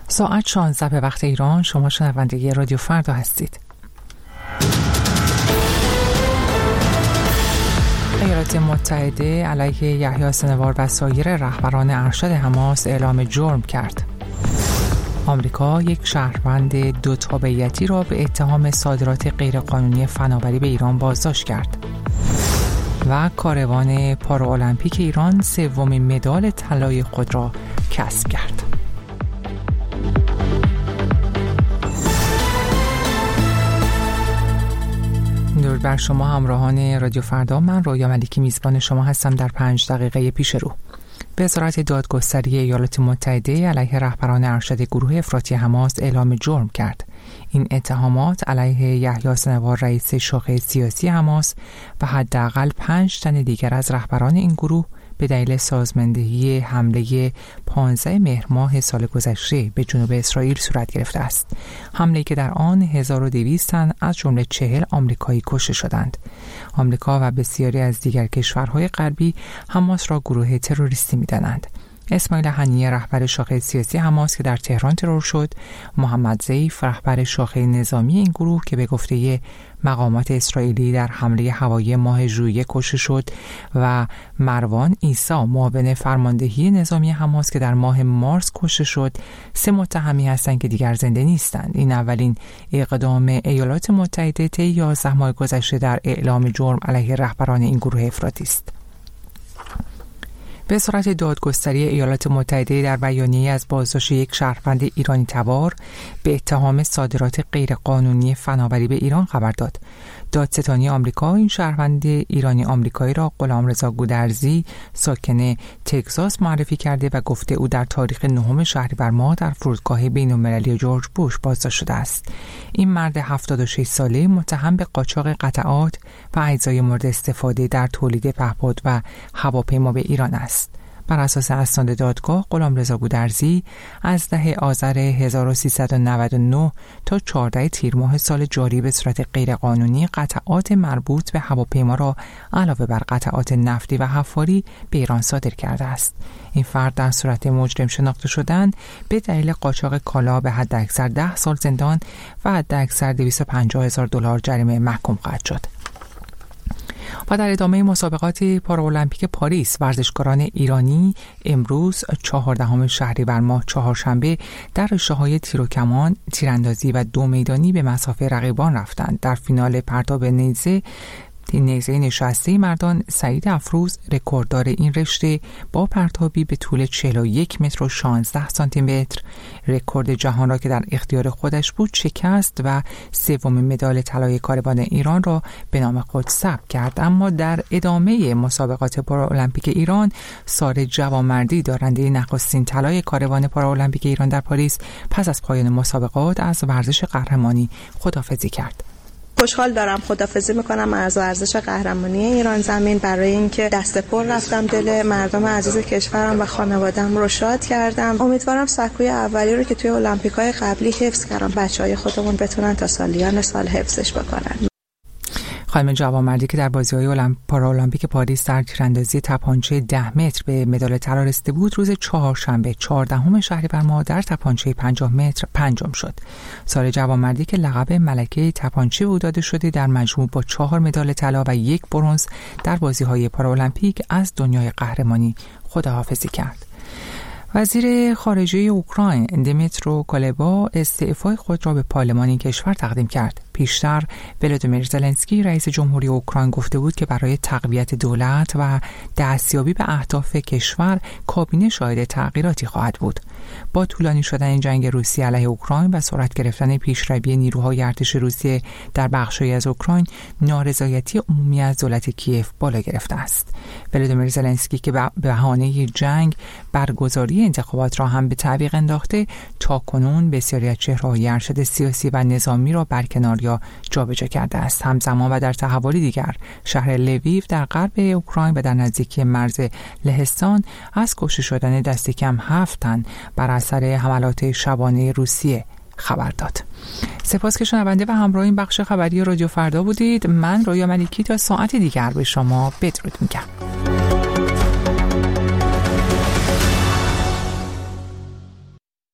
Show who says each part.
Speaker 1: ساعت 16 به وقت ایران. شما شنونده رادیو فردا هستید. ایالات متحده علیه یحیی سنوار و سایر رهبران ارشد حماس اعلام جرم کرد. آمریکا یک شهروند دو تابعیتی را به اتهام صادرات غیرقانونی فناوری به ایران بازداشت کرد. و کاروان پارالمپیک ایران سومین مدال طلای خود را کسب کرد. درود بر شما همراهان رادیو فردا. من رویا ملیکی میزبان شما هستم در 5 دقیقه پیش رو. وزارت دادگستری ایالات متحده علیه رهبران ارشد گروه افراطی حماس اعلام جرم کرد. این اتهامات علیه یحیی سنوار رئیس شاخه سیاسی حماس و حداقل 5 تن دیگر از رهبران این گروه به دلیل سازماندهی حمله 15 مهر ماه سال گذشته به جنوب اسرائیل صورت گرفته است. حمله‌ای که در آن 1200 تن از جمله 40 آمریکایی کشته شدند. آمریکا و بسیاری از دیگر کشورهای غربی حماس را گروه تروریستی می‌دانند. اسماعیل هنیه رهبر شاخه سیاسی حماس که در تهران ترور شد، محمد ضیف رهبر شاخه نظامی این گروه که به گفته مقامات اسرائیلی در حمله هوایی ماه ژوئیه کشته شد و مروان عیسی معاون فرماندهی نظامی حماس که در ماه مارس کشته شد، 3 متهمی هستند که دیگر زنده نیستند. این اولین اقدام ایالات متحده طی 11 ماه گذشته در اعلام جرم علیه رهبران این گروه افراطی است. وزارت دادگستری ایالات متحده در بیانیه‌ای از بازداشت یک شهروند ایرانی تبار به اتهام صادرات غیرقانونی فناوری به ایران خبر داد. دادستانی آمریکا این شهروند ایرانی آمریکایی را غلامرضا گودرزی ساکن تگزاس معرفی کرده و گفته او در تاریخ 9 شهریور ماه در فرودگاه بین‌المللی جورج بوش بازداشت شده است. این مرد 76 ساله متهم به قاچاق قطعات و اجزای مورد استفاده در تولید پهپاد و هواپیما به ایران است. بر اساس اسناد دادگاه، غلامرضا گودرزی از 10 آذر 1399 تا 14 تیر ماه سال جاری به صورت غیرقانونی قطعات مربوط به هواپیما را علاوه بر قطعات نفتی و حفاری به ایران صادر کرده است. این فرد در صورت مجرم شناخته شدن به دلیل قاچاق کالا به حداکثر 10 سال زندان و حداکثر $250,000 جریمه محکوم خواهد شد. و در ادامه مسابقات پارالمپیک پاریس، ورزشکاران ایرانی امروز 14 شهریور ماه چهارشنبه در رشته‌های تیر و کمان، تیراندازی و 2 میدانی به مسافه رقیبان رفتند. در فینال پرتاب نیزه نشسته مردان، سعید افروز رکورددار این رشته با پرتابی به طول 41 متر و 16 سانتی متر رکورد جهان را که در اختیار خودش بود شکست و 3مین مدال طلای کاروان ایران را به نام خود ثبت کرد. اما در ادامه مسابقات پارالمپیک ایران، ساره جوانمردی دارنده نخستین طلای کاروان پارالمپیک ایران در پاریس پس از پایان مسابقات از ورزش قهرمانی خداحافظی کرد.
Speaker 2: خوشحال دارم خداحافظی میکنم از ورزش قهرمانی ایران زمین، برای اینکه دست پر رفتم، دل مردم عزیز کشورم و خانواده‌ام رو شاد کردم. امیدوارم سکوی اولی رو که توی المپیک‌های قبلی حفظ کردم بچهای خودمون بتونن تا سالیان سال حفظش بکنن.
Speaker 1: خانم جوانمردی که در بازی‌های پارالمپیک پاریس در تیراندازی تپانچه 10 متر به مدال طلا رسیده بود، روز چهارشنبه 14 شهریور ماه در تپانچه 50 متر پنجم شد. ساره جوانمردی که لقب ملکه تپانچه او داده شده، در مجموع با 4 مدال طلا و 1 برنز در بازی‌های پارالمپیک از دنیای قهرمانی خداحافظی کرد. وزیر خارجه اوکراین دیمیترو کولبا استعفای خود را به پارلمان این کشور تقدیم کرد. پیشتر ولادیمیر زلنسکی رئیس جمهوری اوکراین گفته بود که برای تقویت دولت و دستیابی به اهداف کشور کابینه شاهد تغییراتی خواهد بود. با طولانی شدن جنگ روسیه علیه اوکراین و سرعت گرفتن پیشروی نیروهای ارتش روسیه در بخش‌هایی از اوکراین، نارضایتی عمومی از دولت کیف بالا گرفته است. ولادیمیر زلنسکی که به بهانه جنگ برگزاری انتخابات را هم به تعویق انداخته، تاکنون بسیاری از چهره‌های ارشد سیاسی و نظامی را برکنار یا جابجا کرده است. همزمان و در تحولی دیگر، شهر لویو در غرب اوکراین و در نزدیکی مرز لهستان از کشته شدن دست کم 7 تن بر اثر حملات شبانه روسیه خبر داد. سپاس که شنونده و همراه این بخش خبری رادیو فردا بودید. من رویا ملیکی تا ساعت دیگر به شما بدرود میگم.